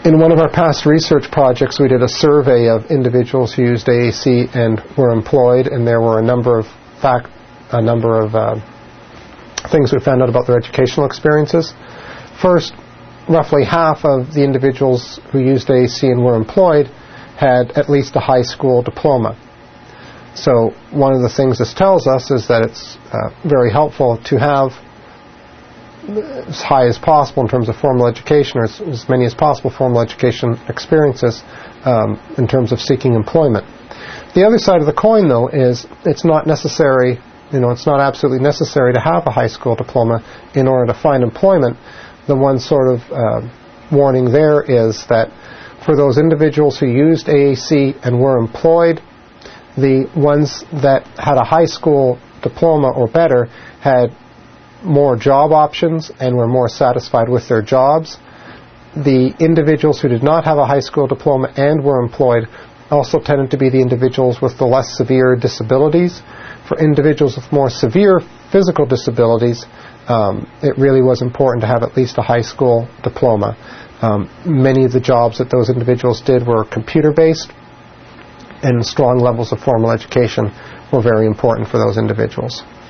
In one of our past research projects, we did a survey of individuals who used AAC and were employed, and there were a number of things we found out about their educational experiences. First, roughly half of the individuals who used AAC and were employed had at least a high school diploma. So one of the things this tells us is that it's very helpful to have as high as possible in terms of formal education, or as many as possible formal education experiences in terms of seeking employment. The other side of the coin, though, is it's not necessary, it's not absolutely necessary to have a high school diploma in order to find employment. The one sort of warning there is that for those individuals who used AAC and were employed, the ones that had a high school diploma or better had more job options and were more satisfied with their jobs. The individuals who did not have a high school diploma and were employed also tended to be the individuals with the less severe disabilities. For individuals with more severe physical disabilities, it really was important to have at least a high school diploma. Many of the jobs that those individuals did were computer-based, and strong levels of formal education were very important for those individuals.